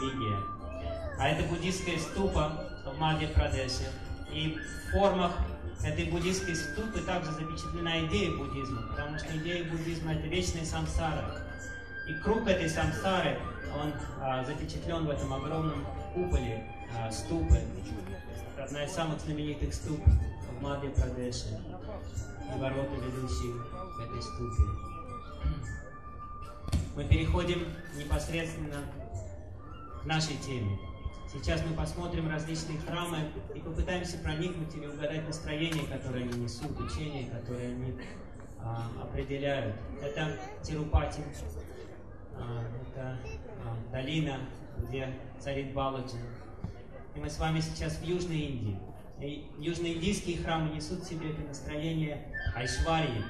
религия. А это буддийская ступа в Мадхья-Прадеше. И в формах этой буддийской ступы также запечатлена идея буддизма, потому что идея буддизма — это вечная самсара. И круг этой самсары, он запечатлен в этом огромном куполе ступы. Это одна из самых знаменитых ступ в Мадхья-Прадеше. И ворота, ведущие к этой ступе. Мы переходим непосредственно к нашей теме. Сейчас мы посмотрим различные храмы и попытаемся проникнуть или угадать настроение, которое они несут, учение, которое они определяют. Это Тирупати, это долина, где царит Баладжи. И мы с вами сейчас в Южной Индии. И южноиндийские храмы несут в себе это настроение Айшварьи,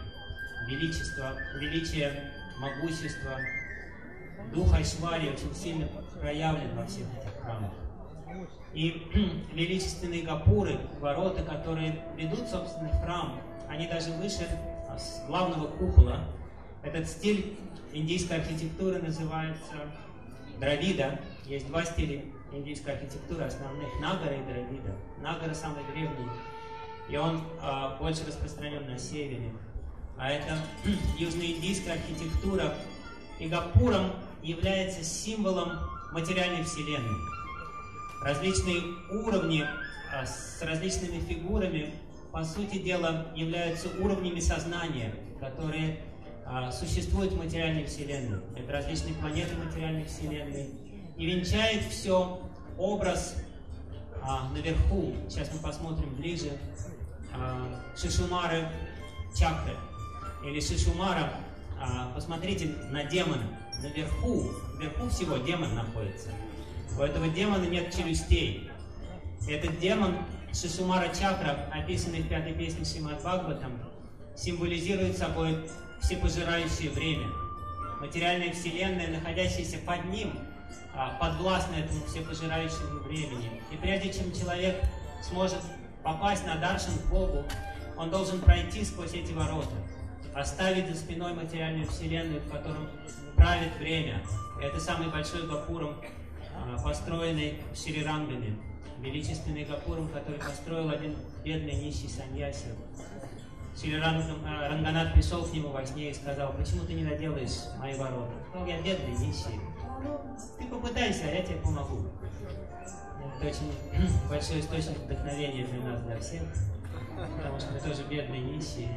величия, могущества. Дух Айшварьи очень сильно проявлен во всех этих храмах. И величественные гапуры, ворота, которые ведут, собственно, в храм, они даже выше главного купола. Этот стиль индийской архитектуры называется Дравида. Есть два стиля индийской архитектуры основных — Нагара и Дравида. Нагара самый древний, и он больше распространен на севере. А это южноиндийская архитектура. И гапуром является символом материальной вселенной. Различные уровни с различными фигурами, по сути дела, являются уровнями сознания, которые существуют в материальной вселенной. Это различные планеты материальной вселенной. И венчает все образ наверху. Сейчас мы посмотрим ближе. Шишумары чакры. Или Шишумара. Посмотрите на демона. Вверху всего демон находится. У этого демона нет челюстей. Этот демон Шишумара чакра, описанный в 5-й песне Шримад Бхагаватам, символизирует собой всепожирающее время. Материальная вселенная, находящаяся под ним, подвластна этому всепожирающему времени. И прежде чем человек сможет попасть на даршан к Богу, он должен пройти сквозь эти ворота, оставить за спиной материальную вселенную, в котором правит время. И это самый большой гапуром, построенный Шри Рангами, величественный гапуром, который построил один бедный нищий саньяси. Шри Ранганат пришел к нему во сне и сказал: почему ты не доделаешь мои ворота? Он сказал: я бедный нищий. Ты попытайся, а я тебе помогу. Это очень большой источник вдохновения для нас, для всех, потому что мы тоже бедные нищие.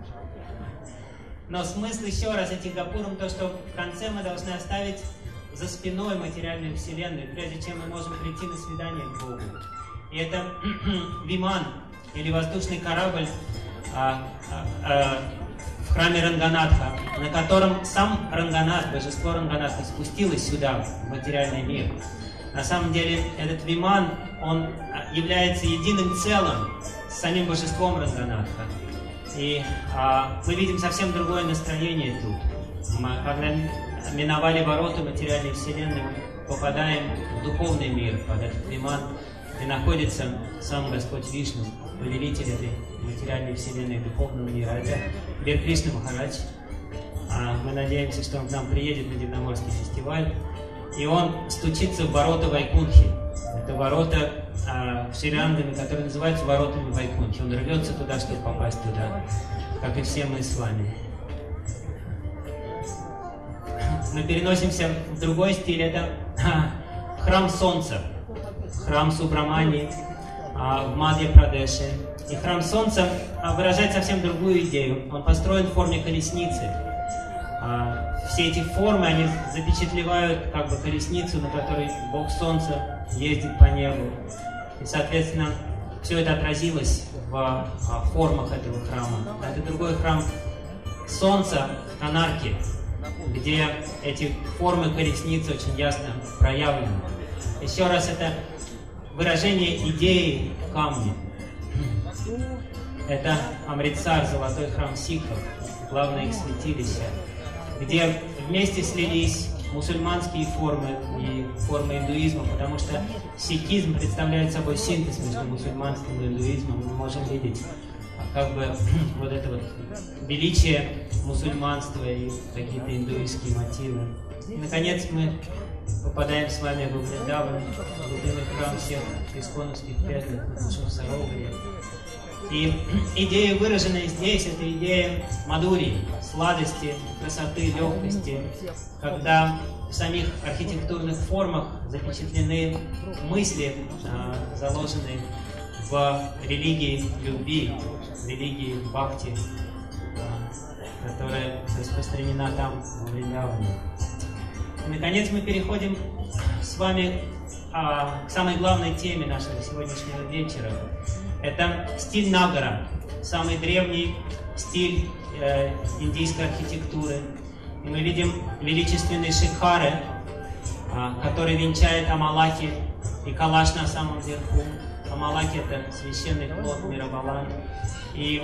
Но смысл еще раз этих гапурам то, что в конце мы должны оставить за спиной материальную вселенную, прежде чем мы можем прийти на свидание к Богу. И это виман, или воздушный корабль в храме Ранганатха, на котором сам Ранганат, божество Ранганатха, спустилось сюда, в материальный мир. На самом деле этот виман, он является единым целым с самим божеством Ранганатха. И мы видим совсем другое настроение тут. Когда миновали ворота материальной вселенной, мы попадаем в духовный мир, под этот виман, где находится сам Господь Вишну, повелитель этой материальной вселенной, духовного мира. Это Бир Кришна Махарадж. Мы надеемся, что он к нам приедет на Дивноморский фестиваль, и он стучится в ворота Вайкунхи. Это ворота в Шри Рангами, которые называются воротами Вайкунхи. Он рвется туда, чтобы попасть туда, как и все мы с вами. Мы переносимся в другой стиль. Это храм Солнца, храм Субрамани в Мадхья-Прадеше. И храм Солнца выражает совсем другую идею. Он построен в форме колесницы. Все эти формы, они запечатлевают как бы колесницу, на которой Бог Солнца ездит по небу. И, соответственно, все это отразилось в формах этого храма. Это другой храм Солнца в Конарке, где эти формы колесницы очень ясно проявлены. Еще раз, это выражение идеи в камне. Это Амритсар, золотой храм сикхов, главное их святилище, где вместе слились мусульманские формы и формы индуизма, потому что сикхизм представляет собой синтез между мусульманством и индуизмом. Мы можем видеть как бы вот это вот величие мусульманства и какие-то индуистские мотивы. И, наконец, мы попадаем с вами в Вриндаван, любимый храм всех исконовских преданных, Саровари. И идея, выраженная здесь, это идея мадурии, сладости, красоты, легкости, когда в самих архитектурных формах запечатлены мысли, заложенные в религии любви, в религии бхакти, которая распространена там, в Вриндаване. И, наконец, мы переходим с вами к самой главной теме нашего сегодняшнего вечера. Это стиль Нагара, самый древний стиль индийской архитектуры. И мы видим величественные шикхары, который венчает Амалаки и Калаш на самом верху. Амалаки — это священный плод Мирабалан. И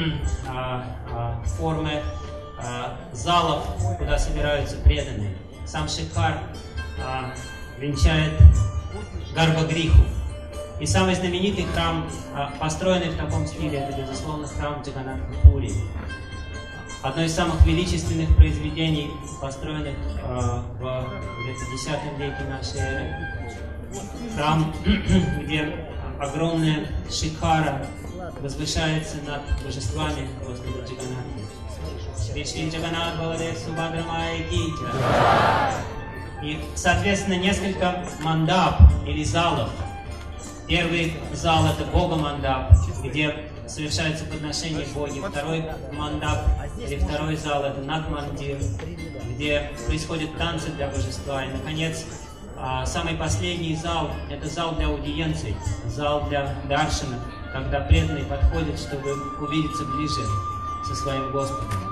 формы залов, куда собираются преданные. Сам Шикхар венчает Гарбхагриху. И самый знаменитый храм, построенный в таком стиле, это, безусловно, храм Джаганнатха-Пури. Одно из самых величественных произведений, построенных в где-то X веке нашей эры. Храм, где огромная Шикхара возвышается над божествами Господа Джаганнатха. Шри Джаганнат Баладев Субхадра Майя Ки Джай. И, соответственно, несколько мандап или залов. Первый зал — это Бога-мандап, где совершаются подношения Боги. Второй мандап или второй зал — это Нат-мандир, где происходят танцы для божества. И, наконец, самый последний зал — это зал для аудиенций, зал для даршинов, когда преданные подходят, чтобы увидеться ближе со своим Господом.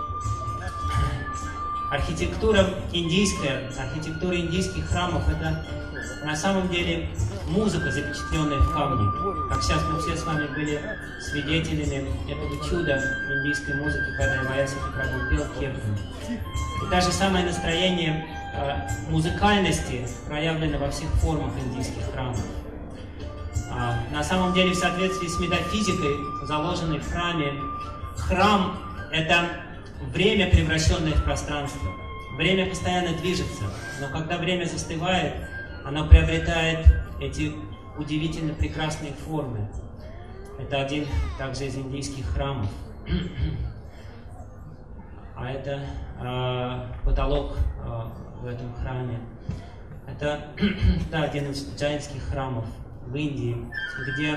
Архитектура индийская, архитектура индийских храмов — это на самом деле музыка, запечатленная в камне. Как сейчас мы все с вами были свидетелями этого чуда индийской музыки, когда Ваясати Прабху пел киртан. И даже самое настроение музыкальности проявлено во всех формах индийских храмов. На самом деле, в соответствии с метафизикой, заложенной в храме, храм — это время, превращенное в пространство. Время постоянно движется, но когда время застывает, оно приобретает эти удивительно прекрасные формы. Это один также из индийских храмов. А это потолок в этом храме. Это один из джайнских храмов в Индии, где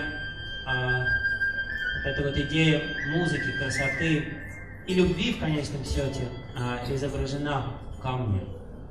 эта вот идея музыки, красоты и любви в конечном счете изображена в камне.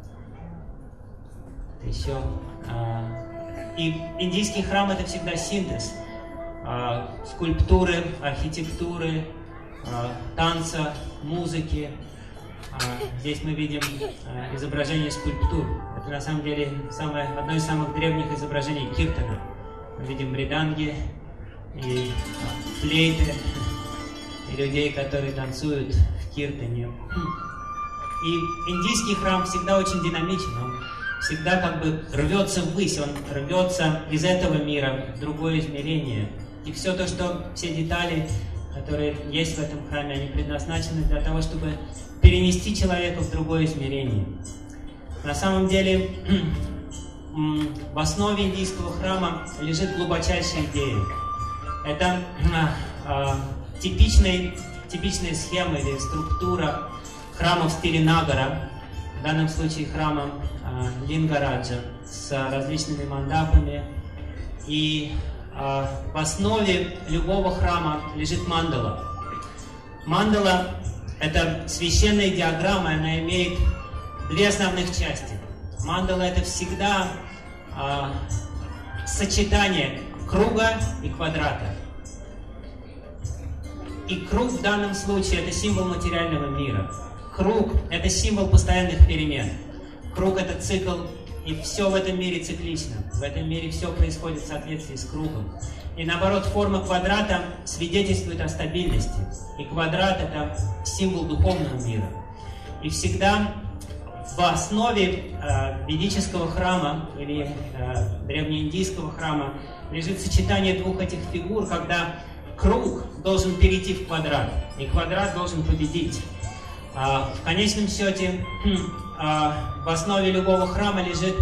Еще. И индийский храм — это всегда синтез скульптуры, архитектуры, танца, музыки. Здесь мы видим изображение скульптур. Это на самом деле одно из самых древних изображений киртана. Мы видим мриданги и флейты, и людей, которые танцуют в киртане. И индийский храм всегда очень динамичен, он всегда как бы рвется ввысь, он рвется из этого мира в другое измерение. И все то, все детали, которые есть в этом храме, они предназначены для того, чтобы перенести человека в другое измерение. На самом деле, в основе индийского храма лежит глубочайшая идея. Это типичная схема или структура храма в стиле Нагара, в данном случае храма Лингараджа, с различными мандапами. И в основе любого храма лежит мандала. Мандала — это священная диаграмма, она имеет две основных части. Мандала — это всегда сочетание круга и квадрата. И круг в данном случае — это символ материального мира. Круг — это символ постоянных перемен. Круг — это цикл, и все в этом мире циклично. В этом мире все происходит в соответствии с кругом. И наоборот, форма квадрата свидетельствует о стабильности. И квадрат — это символ духовного мира. И всегда в основе ведического храма или древнеиндийского храма лежит сочетание двух этих фигур, когда круг должен перейти в квадрат, и квадрат должен победить. В конечном счете в основе любого храма лежит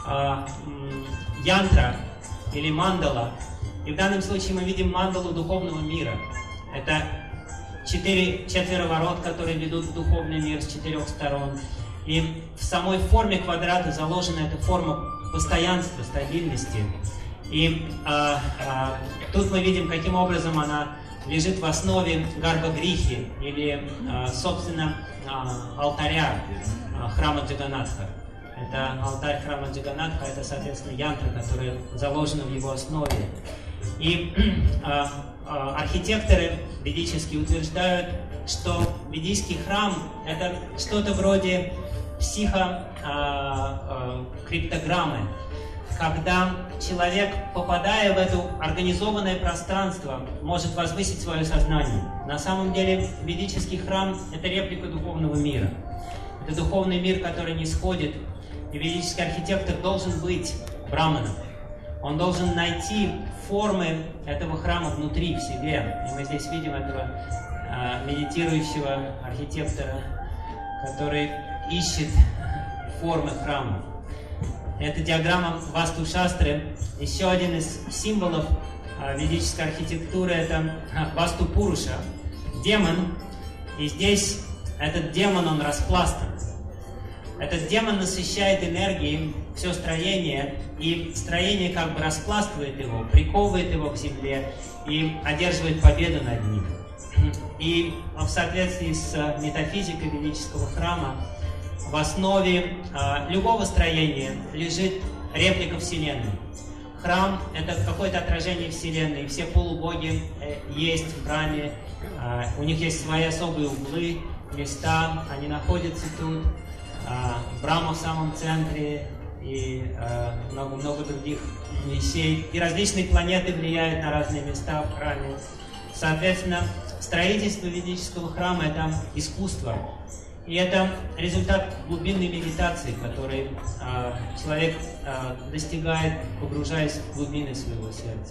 янтра или мандала. И в данном случае мы видим мандалу духовного мира. Это четверо ворот, которые ведут в духовный мир с 4 сторон. И в самой форме квадрата заложена эта форма постоянства, стабильности. И тут мы видим, каким образом она лежит в основе гарбагрихи, или, собственно, алтаря храма Джаганатха. Это алтарь храма Джаганатха, это, соответственно, янтра, которая заложена в его основе. И архитекторы ведические утверждают, что ведийский храм – это что-то вроде психокриптограммы, когда человек, попадая в это организованное пространство, может возвысить свое сознание. На самом деле ведический храм – это реплика духовного мира. Это духовный мир, который не сходит. И ведический архитектор должен быть браманом. Он должен найти формы этого храма внутри, в себе. И мы здесь видим этого медитирующего архитектора, который ищет формы храма. Это диаграмма Васту-шастры. Еще один из символов ведической архитектуры – это Васту-пуруша, демон. И здесь этот демон, он распластан. Этот демон насыщает энергией все строение, и строение как бы распластывает его, приковывает его к земле и одерживает победу над ним. И в соответствии с метафизикой ведического храма, в основе любого строения лежит реплика Вселенной. Храм – это какое-то отражение Вселенной. Все полубоги есть в храме, у них есть свои особые углы, места, они находятся тут. Брахма в самом центре и много других вещей. И различные планеты влияют на разные места в храме. Соответственно, строительство ведического храма – это искусство. И это результат глубинной медитации, который человек достигает, погружаясь в глубины своего сердца.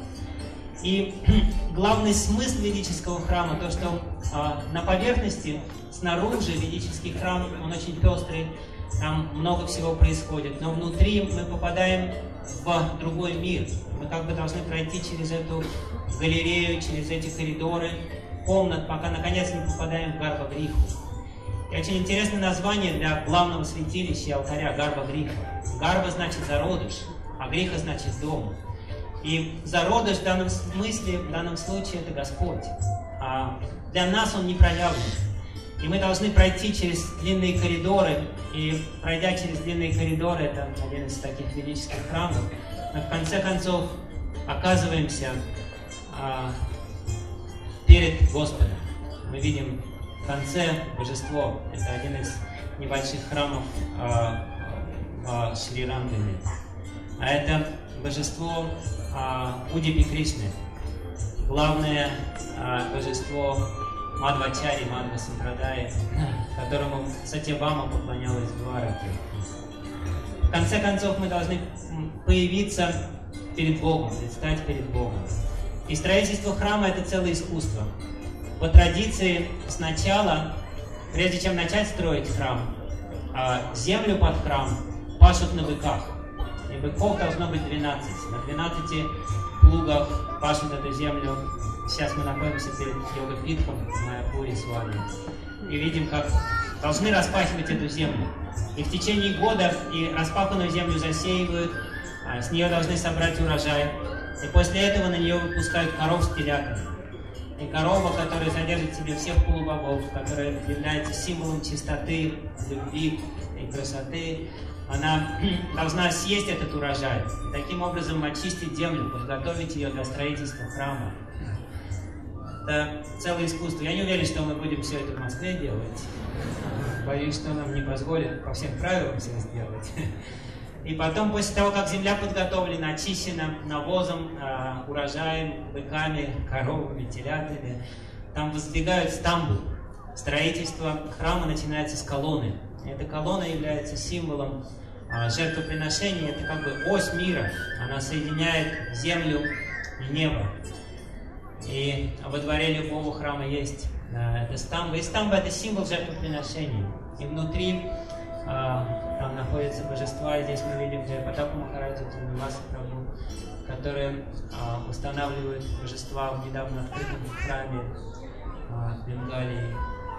И главный смысл ведического храма, то, что на поверхности, снаружи ведический храм, он очень пестрый, там много всего происходит, но внутри мы попадаем в другой мир. Мы как бы должны пройти через эту галерею, через эти коридоры, комнат, пока наконец не попадаем в Гарбагриху. И очень интересное название для главного святилища и алтаря – Гарбагриха. Гарба значит зародыш, а гриха значит дом. И зародыш в данном смысле, в данном случае, это Господь. А для нас Он не проявлен. И мы должны пройти через длинные коридоры. И пройдя через длинные коридоры, это один из таких ведических храмов, мы в конце концов оказываемся перед Господом. Мы видим в конце божество. Это один из небольших храмов в Шри-Рангаме. А это божество Удипи Кришны, главное божество Мадхвачари, Мадхва Сампрадай, которому Сатьябама поклонялась в Двараке. В конце концов, мы должны появиться перед Богом, предстать перед Богом. И строительство храма – это целое искусство. По традиции, сначала, прежде чем начать строить храм, землю под храм пашут на быках. И быков должно быть 12. На 12 плугах пашут эту землю. Сейчас мы находимся перед йога-питхом в Майяпуре с вами. И видим, как должны распахивать эту землю. И в течение года и распаханную землю засеивают, с нее должны собрать урожай. И после этого на нее выпускают коров с телятами. И корова, которая содержит в себе всех полубогов, которая является символом чистоты, любви и красоты, она должна съесть этот урожай. И таким образом очистить землю, подготовить ее для строительства храма. Это целое искусство. Я не уверен, что мы будем все это в Москве делать. Боюсь, что нам не позволят по всем правилам все сделать. И потом, после того, как земля подготовлена, очищена навозом, урожаем, быками, коровами, телятами, там воздвигают стамбу. Строительство храма начинается с колонны. Эта колонна является символом жертвоприношения. Это как бы ось мира. Она соединяет землю и небо. И во дворе любого храма есть эта стамба. И стамба – это символ жертвоприношения. И внутри там находятся божества. И здесь мы видим Джайапатаку Махараджа, Джанаваса Прабху, которые устанавливают божества в недавно открытом храме в Бенгалии.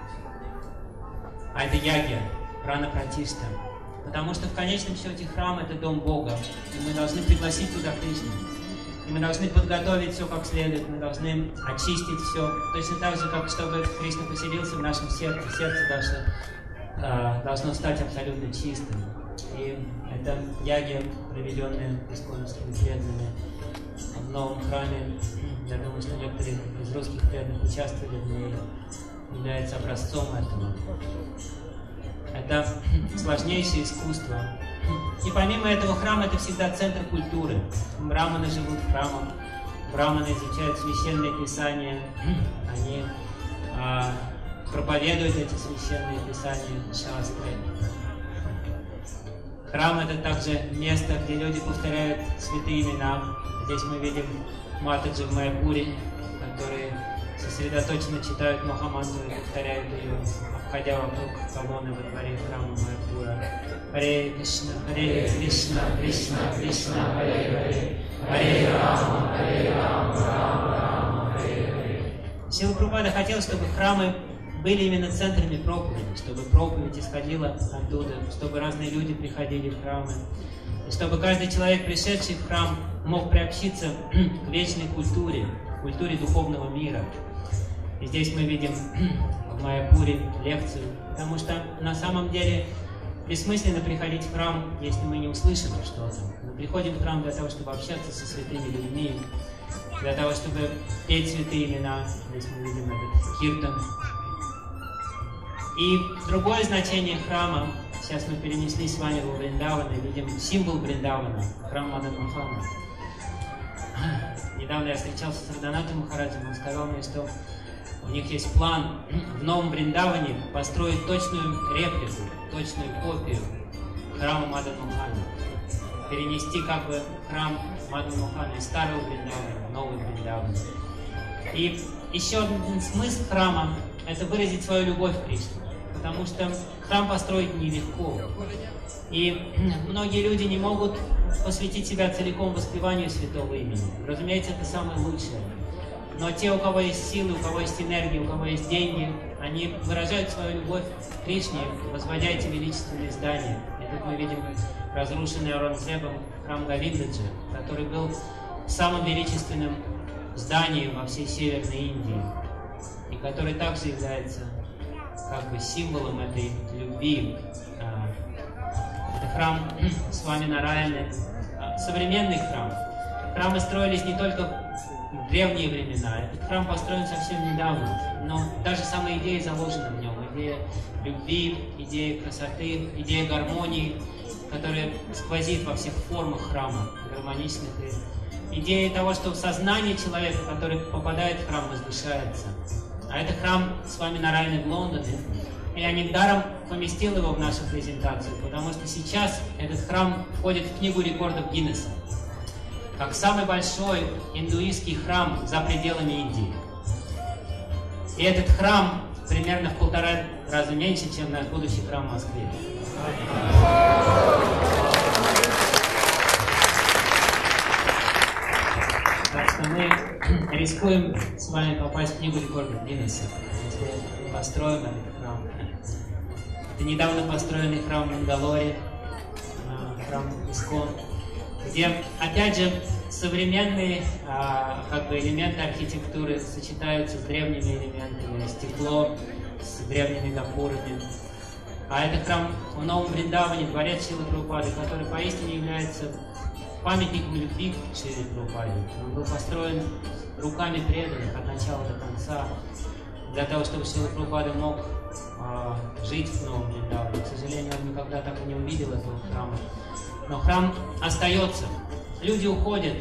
А это ягья, прана пратишта. Потому что в конечном счете храм — это дом Бога. И мы должны пригласить туда Кришну. И мы должны подготовить все как следует, мы должны очистить все. Точно так же, как чтобы Кришна поселился в нашем сердце. Сердце должно стать абсолютно чистым. И это ягья, проведенные исконными преданными в новом храме. Я думаю, что некоторые из русских преданных участвовали в ней, является образцом этого. Это сложнейшее искусство. И помимо этого, храм — это всегда центр культуры. Браманы живут в храмах, браманы изучают священные писания, они проповедуют эти священные писания, шастры. Храм — это также место, где люди повторяют святые имена. Здесь мы видим Матаджи в Майяпуре, которые сосредоточенно читают Махамантру и повторяют ее, обходя вокруг колонны во дворе храма Майяпура. Харе Кришна, Кришна, Кришна, Харе Харе, Харе Рама, Рама, Рама, Харе Харе. Шрила Прабхупада хотел, чтобы храмы были именно центрами проповеди, чтобы проповедь исходила оттуда, чтобы разные люди приходили в храмы, и чтобы каждый человек, пришедший в храм, мог приобщиться к вечной культуре духовного мира. И здесь мы видим в Майяпуре лекцию, потому что на самом деле бессмысленно приходить в храм, если мы не услышим что-то. Мы приходим в храм для того, чтобы общаться со святыми людьми, для того, чтобы петь святые имена. Здесь мы видим этот киртан. И другое значение храма, сейчас мы перенеслись с вами во Вриндаван и видим символ Вриндавана, храм Мадан Мохана. Недавно я встречался с Радханатом Махараджем, он сказал мне, что у них есть план в новом Вриндаване построить точную реплику, точную копию храма Мадан Мохана. Перенести как бы храм Мадан Мохана из старого Вриндавана в новый Вриндаван. И еще один смысл храма — это выразить свою любовь к Кришне. Потому что храм построить нелегко. И многие люди не могут посвятить себя целиком воспеванию святого имени. Разумеется, это самое лучшее. Но те, у кого есть силы, у кого есть энергия, у кого есть деньги, они выражают свою любовь к Кришне, возводя эти величественные здания. И тут мы видим разрушенный Аурангзебом храм Говиндаджи, который был самым величественным зданием во всей Северной Индии, и который также является как бы символом этой любви. Это храм Свами Нараяны, современный храм. Храмы строились не только в древние времена. Этот храм построен совсем недавно, но даже сама идея заложена в нем. Идея любви, идея красоты, идея гармонии, которая сквозит во всех формах храма, гармоничных. Идея того, что сознание человека, который попадает в храм, возвышается. А это храм Свами Нараяны в Лондоне. И я недаром поместил его в нашу презентацию, потому что сейчас этот храм входит в книгу рекордов Гиннесса как самый большой индуистский храм за пределами Индии. И этот храм примерно в 1,5 раза меньше, чем наш будущий храм в Москве. Так что мы рискуем с вами попасть в книгу рекордов Гиннесса, если построим этот храм. Это недавно построенный храм в Мангалоре, храм Искон, где, опять же, современные как бы элементы архитектуры сочетаются с древними элементами, стекло с древними гопурами. А это храм в Новом Вриндаване, дворец Шрилы Прабхупады, который поистине является памятником любви к Шриле Прабхупаде. Он был построен руками преданных от начала до конца, для того, чтобы Шрила Прабхупада мог жить в Новом Вриндаване. К сожалению, он никогда так и не увидел этого храма. Но храм остается. Люди уходят,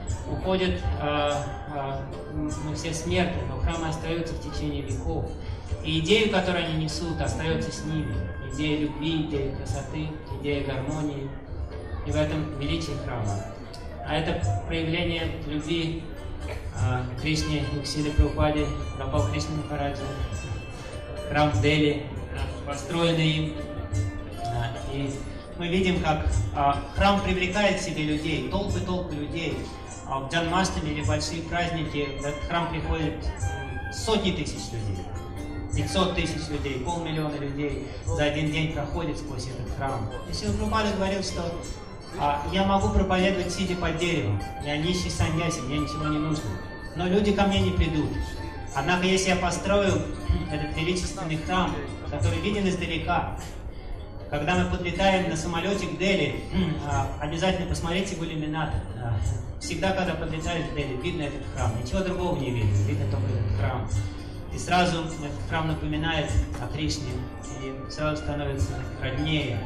мы все смертны, но храмы остаются в течение веков. И идею, которую они несут, остается с ними. Идея любви, идея красоты, идея гармонии. И в этом величие храма. А это проявление любви к Кришне и к Шриле Прабхупаде, Гопал Кришна Махараджа, храм в Дели, построенный им. И мы видим, как храм привлекает к себе людей, толпы людей. В Джанмаштами или большие праздники в этот храм приходят сотни тысяч людей, 500 тысяч людей, 500 000 людей за один день проходит сквозь этот храм. И Шрила Прабхупада говорил, что я могу проповедовать, сидя под деревом. Я нищий саньяси, мне ничего не нужно. Но люди ко мне не придут. Однако, если я построю этот величественный храм, который виден издалека, когда мы подлетаем на самолете к Дели, обязательно посмотрите в иллюминатор. Всегда, когда подлетаешь в Дели, видно этот храм. Ничего другого не видно, видно только этот храм. И сразу этот храм напоминает о Кришне, и сразу становится роднее.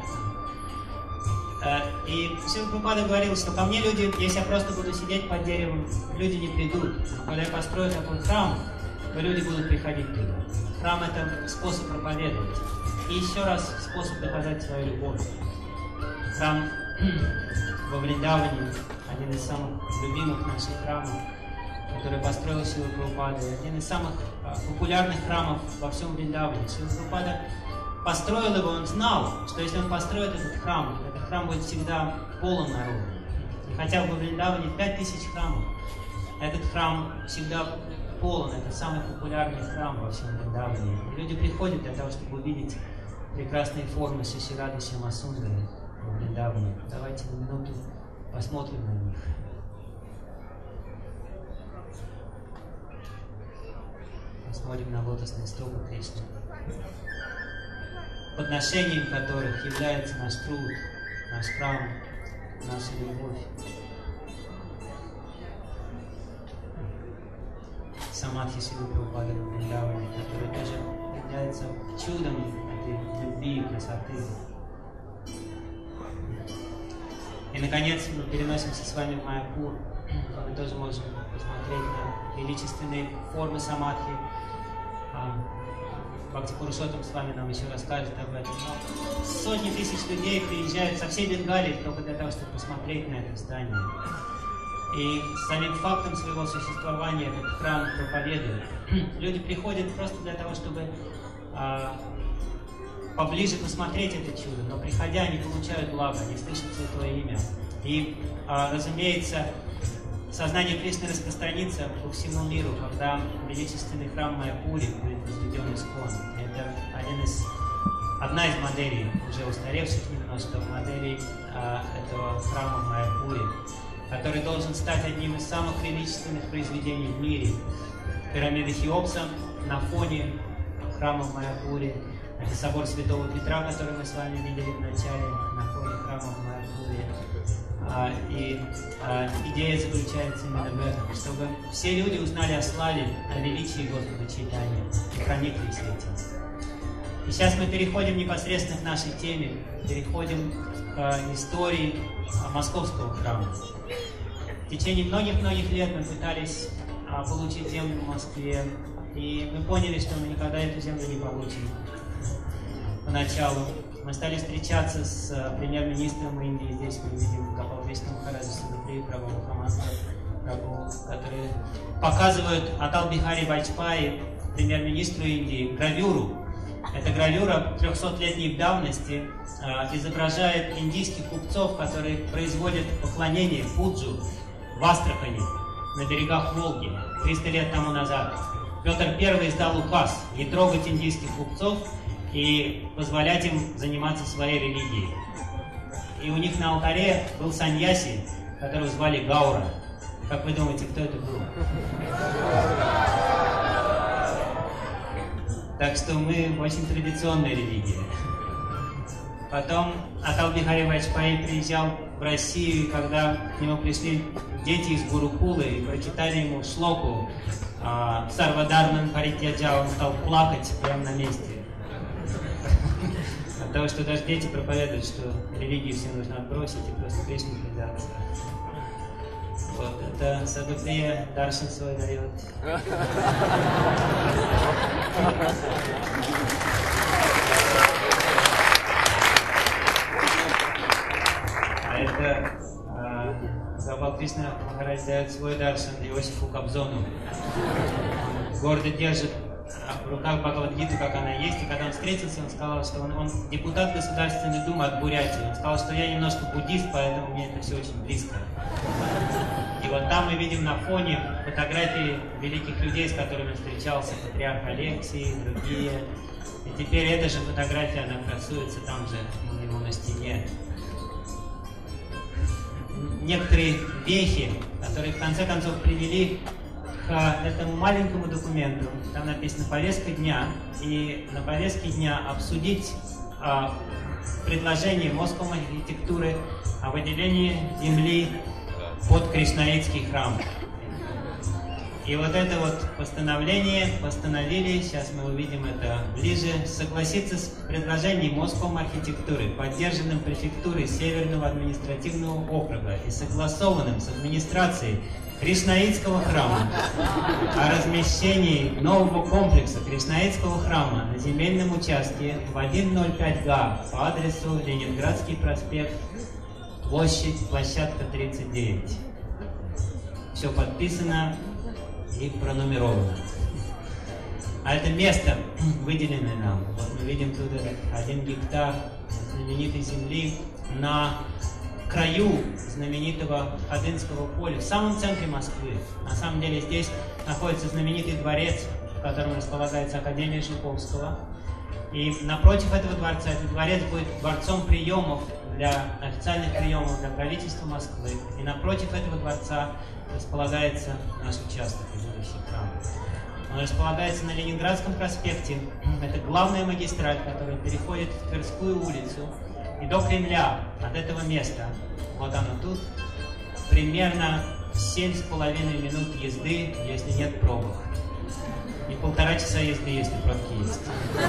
И Шрила Прабхупада говорил, что ко мне люди, если я просто буду сидеть под деревом, люди не придут. Но когда я построю такой храм, то люди будут приходить туда. Храм — это способ проповедовать. И еще раз способ доказать свою любовь. Храм во Вриндаване — один из самых любимых наших храмов, который построил Шрила Прабхупада. Один из самых популярных храмов во всем Вриндаване. Шрила Прабхупада построил его, он знал, что если он построит этот храм будет всегда полон народа. И хотя во Вриндаване 5000 храмов, этот храм всегда полон, это самый популярный храм во всем Вриндаване. Люди приходят для того, чтобы увидеть прекрасные формы Шри Рады Шьямасундары во Вриндаване. Давайте на минуту посмотрим на них. Посмотрим на лотосные стопы Кришны, подношением которых является наш труд, наш храм, наша любовь. Самадхи Шрилы Прабхупады в Вриндаване, который тоже является чудом этой любви и красоты. И, наконец, мы переносимся с вами в Майяпур, мы тоже можем посмотреть на величественные формы самадхи. Бхакти Пурушоттам с вами нам еще расскажет об этом. Но сотни тысяч людей приезжают со всей Бенгалии только для того, чтобы посмотреть на это здание. И самим фактом своего существования этот храм проповедует. Люди приходят просто для того, чтобы поближе посмотреть это чудо, но приходя, они получают благо, они слышат Святое Имя. И, разумеется, сознание Кришны распространится по всему миру, когда величественный храм Майяпури будет возведен искон. Это одна из моделей, уже устаревших немножко, моделей этого храма в Майяпуре, который должен стать одним из самых величественных произведений в мире. Пирамида Хеопса на фоне храма в Майяпуре. Это собор Святого Петра, который мы с вами видели в начале, на фоне храма в Майяпуре. И идея заключается именно в этом, чтобы все люди узнали о славе, о величии Господа Чайтаньи и прониклись этим. И сейчас мы переходим непосредственно к нашей теме, переходим к истории Московского храма. В течение многих-многих лет мы пытались получить землю в Москве, и мы поняли, что мы никогда эту землю не получим. Поначалу мы стали встречаться с премьер-министром Индии, здесь мы видим Гопал Кришна Махараджа Садаприю Прабху Мухаммада Прабху, которые показывают Атал Бихари Вайджпаи, премьер-министру Индии, гравюру. Эта гравюра 300-летней давности изображает индийских купцов, которые производят поклонение пуджу в Астрахани, на берегах Волги, 300 лет тому назад. Петр I издал указ не трогать индийских купцов и позволять им заниматься своей религией. И у них на алтаре был саньяси, которого звали Гаура. Как вы думаете, кто это был? Так что мы очень традиционная религия. Потом Атал Бихари Вайджпаи приезжал в Россию, когда к нему пришли дети из Гурукулы и прочитали ему шлоку Сарвадарман Паритьяджа, он стал плакать прямо на месте. От того, что даже дети проповедуют, что религию все нужно отбросить и просто Кришне предаться. Вот, это Садаприя Даршан свой дает. А это Гопал Кришна Махарадж дает свой даршан Иосифу Кобзону. Гордо держит в в руках Бхагавад-гиту, как она есть, и когда он встретился, он сказал, что он депутат Государственной Думы от Бурятии. Он сказал, что я немножко буддист, поэтому мне это все очень близко. И вот там мы видим на фоне фотографии великих людей, с которыми встречался патриарх Алексий, другие. И теперь эта же фотография, она красуется там же у него на стене. Некоторые вехи, которые в конце концов привели к этому маленькому документу. Там написано «Повестка дня», и на повестке дня обсудить предложение Московской архитектуры о выделении земли под Кришнаитский храм. И вот это вот постановление постановили, сейчас мы увидим это ближе, согласиться с предложением Московской архитектуры, поддержанным префектурой Северного административного округа и согласованным с администрацией Кришнаитского храма о размещении нового комплекса Кришнаитского храма на земельном участке в 105 га по адресу Ленинградский проспект, площадка 39. Все подписано и пронумеровано. А это место, выделенное нам, вот мы видим тут 1 гектар знаменитой земли на краю знаменитого Ходынского поля, в самом центре Москвы. На самом деле здесь находится знаменитый дворец, в котором располагается Академия Жуковского. И напротив этого дворца, этот дворец будет дворцом приемов, для официальных приемов для правительства Москвы. И напротив этого дворца располагается наш участок, будущий храм. Он располагается на Ленинградском проспекте. Это главная магистраль, которая переходит в Тверскую улицу. И до Кремля от этого места, вот оно тут, примерно 7,5 минут езды, если нет пробок. И 1,5 часа езды, если пробки есть.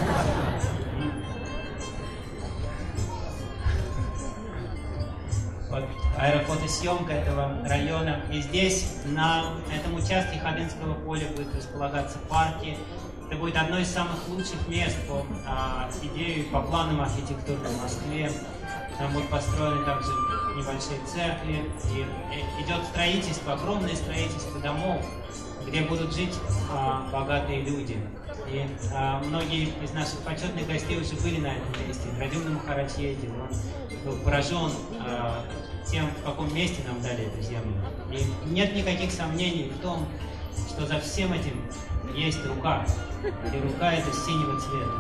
Вот аэрофотосъемка этого района. И здесь, на этом участке Ходынского поля, будет располагаться парки. Это будет одно из самых лучших мест по идее, по планам архитектуры в Москве. Там будут построены также небольшие церкви. И идет строительство, огромное строительство домов, где будут жить богатые люди. И многие из наших почетных гостей уже были на этом месте. Радюмна Махарадж ездил, он был поражен тем, в каком месте нам дали эту землю. И нет никаких сомнений в том, что за всем этим есть рука. И рука эта синего цвета.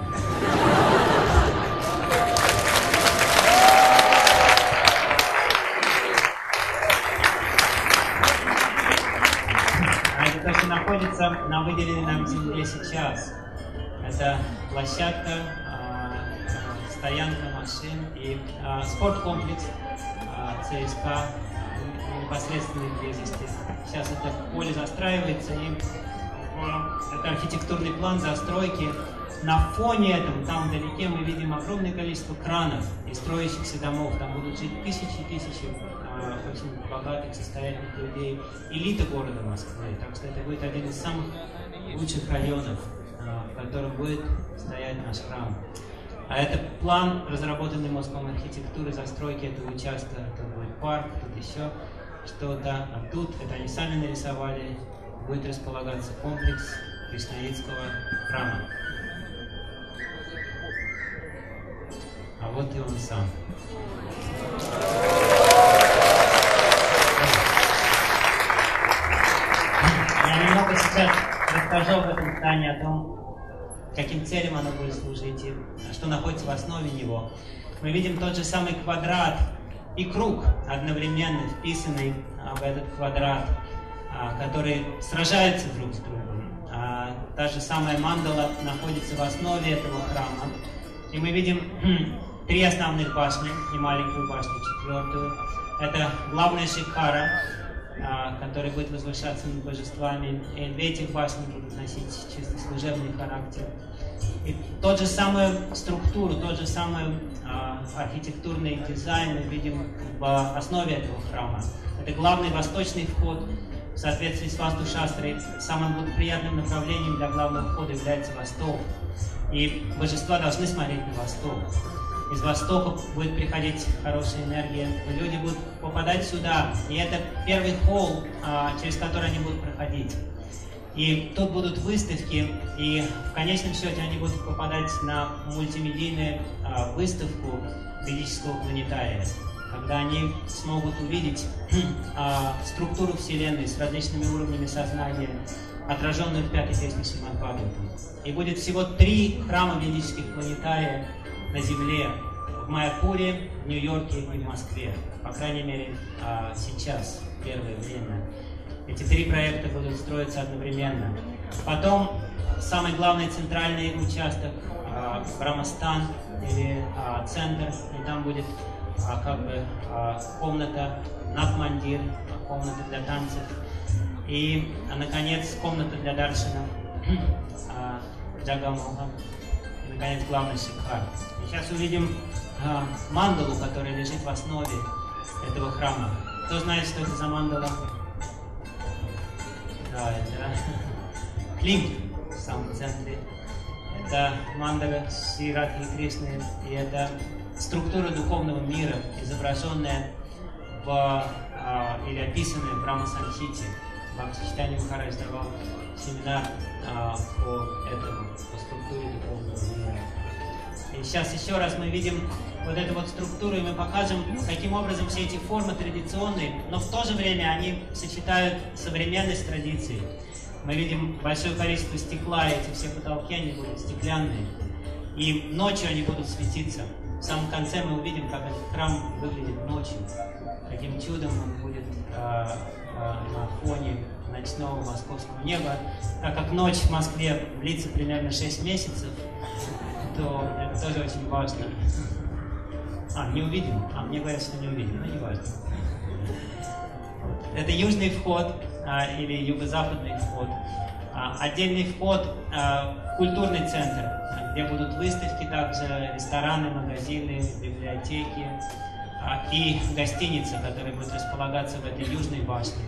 А это то, что находится на выделенной нам земле сейчас. Это площадка, стоянка машин и спорткомплекс ЦСКА в непосредственной близости. Сейчас это поле застраивается, и это архитектурный план застройки. На фоне этом, там вдалеке, мы видим огромное количество кранов и строящихся домов. Там будут жить тысячи очень богатых, состоятельных людей, элита города Москвы. Так что это будет один из самых лучших районов, в котором будет стоять наш храм. А это план, разработанный Московской архитектурой застройки этого участка. Это будет парк, тут еще что-то. А тут, это они сами нарисовали, будет располагаться комплекс Кришнаитского храма. А вот и он сам. Я немного сейчас расскажу об этом здании, о том, каким целям оно будет служить и что находится в основе него. Мы видим тот же самый квадрат и круг, одновременно вписанный в этот квадрат, которые сражаются друг с другом. Та же самая мандала находится в основе этого храма. И мы видим 3 основных башни и маленькую башню, 4-ю. Это главная Шикхара, который будет возвышаться над божествами. И 2 этих башни будут носить чисто служебный характер. И тот же самую структуру, тот же самый архитектурный дизайн мы видим в основе этого храма. Это главный восточный вход. В соответствии с Васту-шастрой, самым благоприятным направлением для главного входа является восток. И божества должны смотреть на восток. Из востока будет приходить хорошая энергия, и люди будут попадать сюда. И это первый холл, через который они будут проходить. И тут будут выставки, и в конечном счете они будут попадать на мультимедийную выставку ведического планетария, когда они смогут увидеть структуру Вселенной с различными уровнями сознания, отраженную в пятой песне Шримад Бхагаватам. И будет всего 3 храма ведических планетария на Земле: в Майяпуре, в Нью-Йорке и в Москве. По крайней мере, сейчас, в первое время. Эти 3 проекта будут строиться одновременно. Потом самый главный центральный участок Брамастан или центр, и там будет комната Натмандир, комната для танцев, и, наконец, комната для даршана Джагамоха, и, наконец, главный Шикхар. И сейчас увидим мандалу, которая лежит в основе этого храма. Кто знает, что это за мандала? Да, это Клинк в самом центре. Это мандала Шри Радхи Кришны, и это структура духовного мира, изображенная или описанная в Брахма Самхите. Бхактичитания Махарадж давал семинар по структуре духовного мира. И сейчас еще раз мы видим вот эту вот структуру, и мы покажем, каким образом все эти формы традиционные, но в то же время они сочетают современность с традицией. Мы видим большое количество стекла, и эти все потолки, они будут стеклянные. И ночью они будут светиться. В самом конце мы увидим, как этот храм выглядит ночью. Каким чудом он будет на фоне ночного московского неба. Так как ночь в Москве длится примерно 6 месяцев, то это тоже очень важно. Не увидим. Мне говорят, что не увидим, но не важно. Это южный вход или юго-западный вход. Отдельный вход в культурный центр, где будут выставки, также рестораны, магазины, библиотеки и гостиница, которая будет располагаться в этой южной башне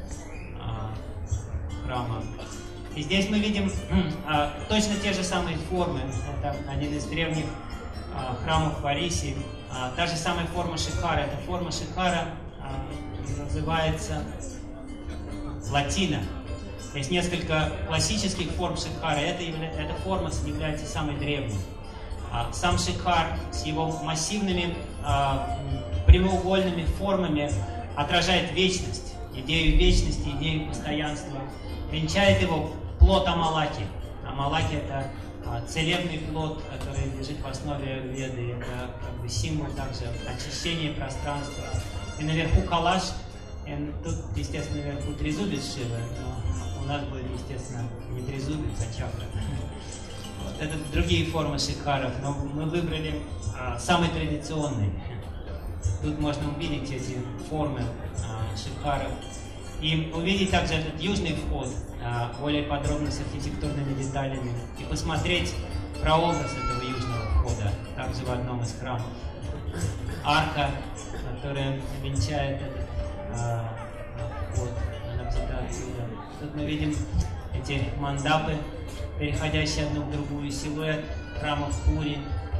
храма. И здесь мы видим точно те же самые формы. Это один из древних храмов в Арисе. Та же самая форма Шикхара. Эта форма Шикхара называется латина. Есть несколько классических форм Шикхара. Эта форма является самой древней. Сам Шикхар с его массивными прямоугольными формами отражает вечность, идею вечности, идею постоянства. Венчает его плод Амалаки. Амалаки — это целебный плод, который лежит в основе Веды. Это как бы символ также очищения пространства. И наверху Калаш. И тут, естественно, наверху трезубец Шивы, но у нас будет, естественно, не трезубец, а чакра. Вот. Это другие формы Шикхаров, но мы выбрали самые традиционные. Тут можно увидеть эти формы Шикхаров. И увидеть также этот южный вход, более подробно с архитектурными деталями, и посмотреть прообраз этого южного входа, также в одном из храмов. Арка, которая венчает этот вход, она взята отсюда. Тут мы видим эти мандапы, переходящие одну в другую, силуэт храма в Пури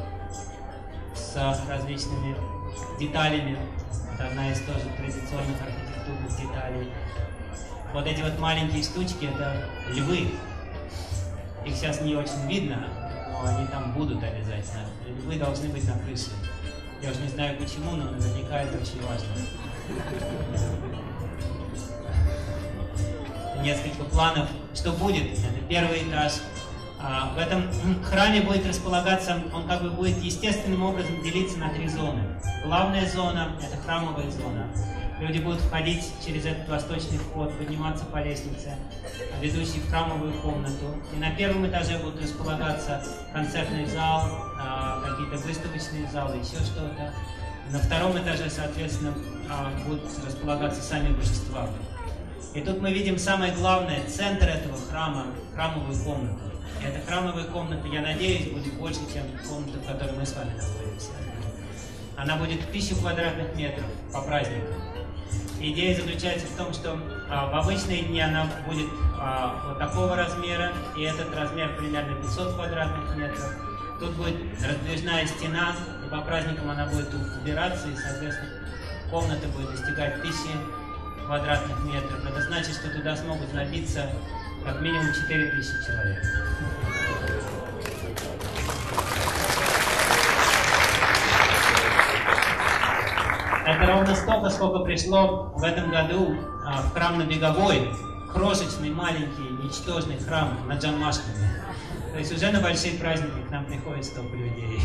с различными деталями. Это одна из тоже традиционных архитектурных деталей. Вот эти вот маленькие штучки — это львы. Их сейчас не очень видно, но они там будут обязательно. Львы должны быть на крыше. Я уже не знаю почему, но наверняка это очень важно. Несколько планов, что будет. Это первый этаж. В этом храме будет располагаться, он как бы будет естественным образом делиться на 3 зоны. Главная зона — это храмовая зона. Люди будут входить через этот восточный вход, подниматься по лестнице, ведущей в храмовую комнату. И на первом этаже будут располагаться концертный зал, какие-то выставочные залы, еще что-то. На втором этаже, соответственно, будут располагаться сами божества. И тут мы видим самое главное, центр этого храма, храмовую комнату. И эта храмовая комната, я надеюсь, будет больше, чем комната, в которой мы с вами находимся. Она будет 1000 квадратных метров по праздникам. Идея заключается в том, что в обычные дни она будет вот такого размера, и этот размер примерно 500 квадратных метров. Тут будет раздвижная стена, и по праздникам она будет убираться, и, соответственно, комната будет достигать 1000 квадратных метров. Это значит, что туда смогут набиться как минимум 4000 человек. Это ровно столько, сколько пришло в этом году в храм на Беговой, крошечный, маленький, ничтожный храм на Джанмаштами. То есть уже на большие праздники к нам приходит столько людей.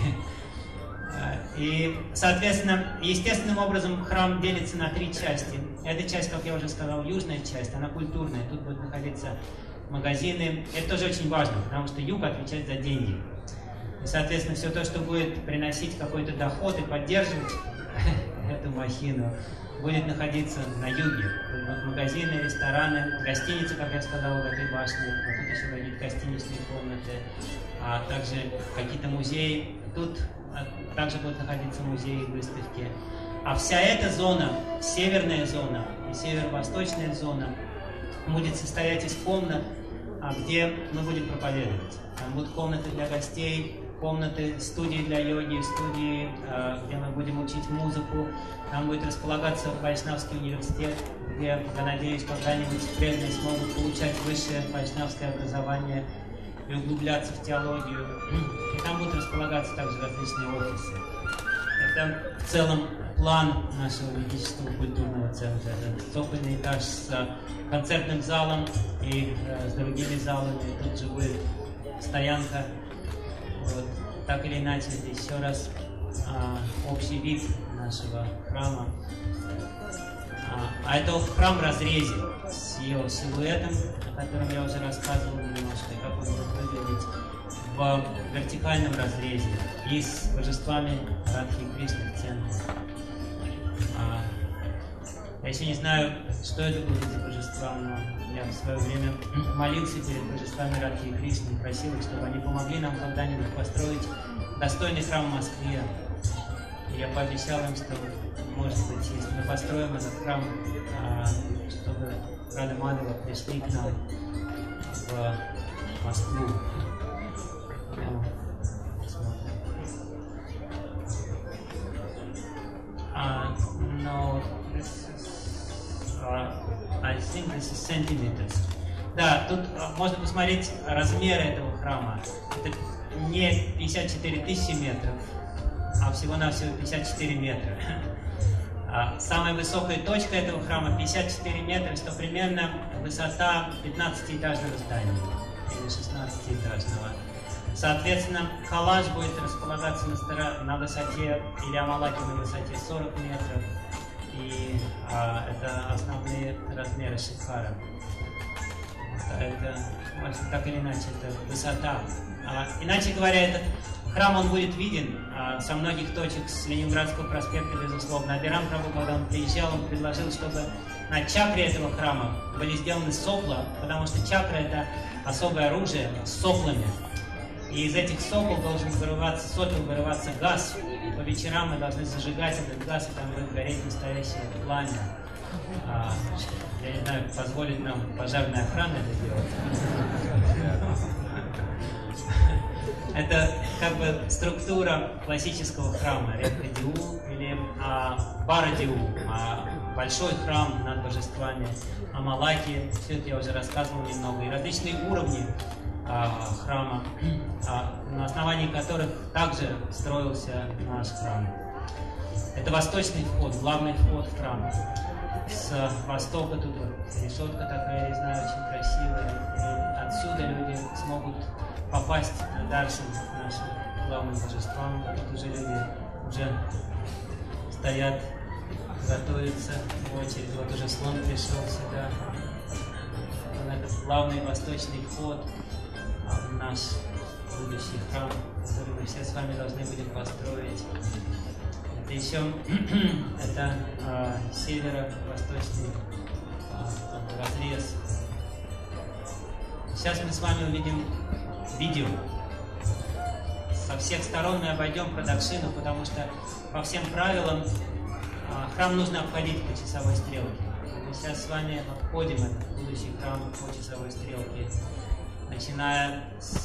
И, соответственно, естественным образом храм делится на 3 части. Эта часть, как я уже сказал, южная часть, она культурная. Тут будут находиться магазины. Это тоже очень важно, потому что юг отвечает за деньги. И, соответственно, все то, что будет приносить какой-то доход и поддерживать эту махину, будет находиться на юге. Магазины, рестораны, гостиницы, как я сказал, в этой башне. А тут еще какие-то гостиничные комнаты, а также какие-то музеи. Тут также будут находиться музеи и выставки. А вся эта зона, северная зона и северо-восточная зона, будет состоять из комнат, где мы будем проповедовать. Там будут комнаты для гостей, комнаты, студии для йоги, студии, где мы будем учить музыку. Там будет располагаться Вайшнавский университет, где, я надеюсь, когда-нибудь преданные смогут получать высшее вайшнавское образование и углубляться в теологию. И там будут располагаться также различные офисы. Это в целом план нашего ведического культурного центра. Это цокольный этаж с концертным залом и с другими залами. Тут же будет стоянка. Вот. Так или иначе, это еще раз общий вид нашего храма. А это храм в разрезе с его силуэтом, о котором я уже рассказывал немножко, как он будет выглядеть в вертикальном разрезе и с божествами Радхи и Кришны в центре. Я еще не знаю, что это будет за божества, но я в свое время молился перед божествами Радхи и Кришны, просил их, чтобы они помогли нам когда-нибудь построить достойный храм в Москве. И я пообещал им, что, может быть, если мы построим этот храм, чтобы Рада Мадхава пришли к нам в Москву. No, this is, I think this is centimeters. Да, тут можно посмотреть размеры этого храма. Это не 54 тысячи метров, а всего-навсего 54 метра. Самая высокая точка этого храма 54 метра, что примерно высота 15-этажного здания или 16-этажного. Соответственно, Калаш будет располагаться на высоте, или Амалаки на высоте 40 метров. И это основные размеры Шикхара. Это, так или иначе, это высота. Иначе говоря, этот храм он будет виден со многих точек с Ленинградского проспекта, безусловно. Абирам Прабху, когда он приезжал, он предложил, чтобы на чакре этого храма были сделаны сопла, потому что чакра — это особое оружие с соплами. И из этих сопел должен вырываться газ. И по вечерам мы должны зажигать этот газ, и там будет гореть настоящее пламя. Я не знаю, позволит нам пожарная охрана это делать. Это как бы структура классического храма, Рекха-Диу или Бара-Диу, большой храм над божествами, Амалаки, все это я уже рассказывал немного, и различные уровни храма, на основании которых также строился наш храм. Это восточный вход, главный вход в храм. С востока тут решетка такая резная, очень красивая, и отсюда люди смогут попасть на даршан к нашим главным божествам. Тут уже люди уже стоят, готовятся в очередь. Вот уже слон пришел сюда. Вот этот главный восточный вход в наш будущий храм, который мы все с вами должны будем построить. Это еще это северо-восточный разрез. Сейчас мы с вами увидим видео. Со всех сторон мы обойдем продакшину, потому что по всем правилам храм нужно обходить по часовой стрелке. Мы сейчас с вами обходим этот будущий храм по часовой стрелке, начиная с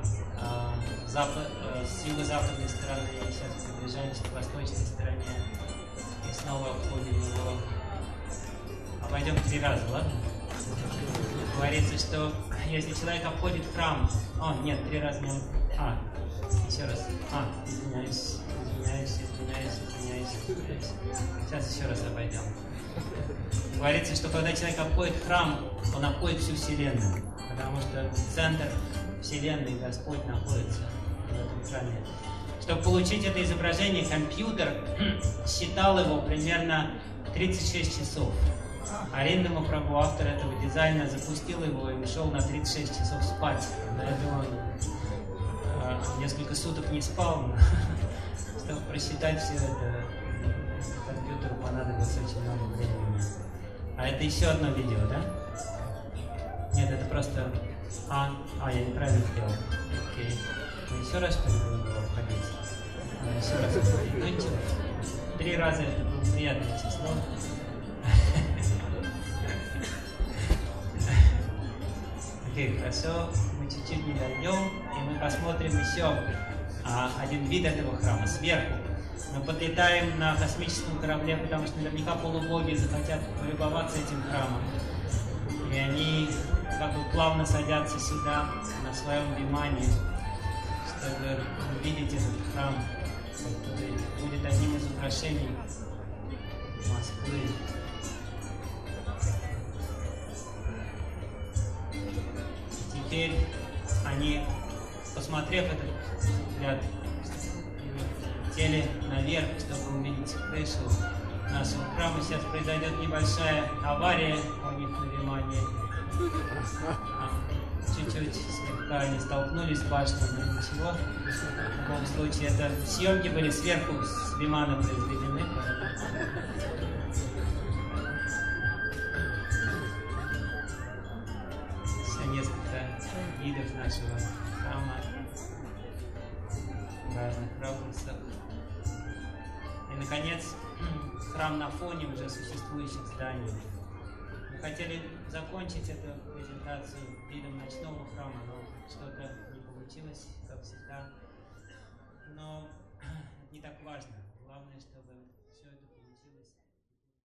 юго-западной стороны, сейчас приближаемся к восточной стороне и снова обходим его. Обойдем 3 раза, ладно? Говорится, что если человек обходит храм... О, нет, 3 раза не... Еще раз. Извиняюсь. Сейчас еще раз обойдем. Говорится, что когда человек обходит храм, он обходит всю Вселенную. Потому что центр Вселенной, Господь, находится в этом храме. Чтобы получить это изображение, компьютер считал его примерно 36 часов. Аринда Махапрабху, автор этого дизайна, запустил его и ушел на 36 часов спать. Поэтому он несколько суток не спал. Чтобы просчитать все это, компьютеру понадобилось очень много времени. А это еще одно видео, да? Нет, это просто... я неправильно сделал. Окей. Еще раз что ли будем обходить? Еще раз обходить. Ну ничего. 3 раза это было приятное число. Окей, хорошо. Мы чуть-чуть не дойдем, и мы посмотрим еще один вид этого храма сверху. Мы подлетаем на космическом корабле, потому что наверняка полубоги захотят полюбоваться этим храмом. И они как бы плавно садятся сюда, на своем вимане, чтобы увидеть этот храм, который будет одним из украшений Москвы. Теперь они, посмотрев этот взгляд, летели наверх, чтобы увидеть крышу нашего храма. Сейчас произойдет небольшая авария у них на вимане. Чуть-чуть слегка они столкнулись с башней, но ничего. В любом случае, это съемки были сверху с вимана произведены. Еще несколько видов нашего храма в разных ракурсах. И, наконец, храм на фоне уже существующих зданий. Мы хотели закончить эту презентацию видом ночного храма, но что-то не получилось, как всегда. Но это не так важно. Главное, чтобы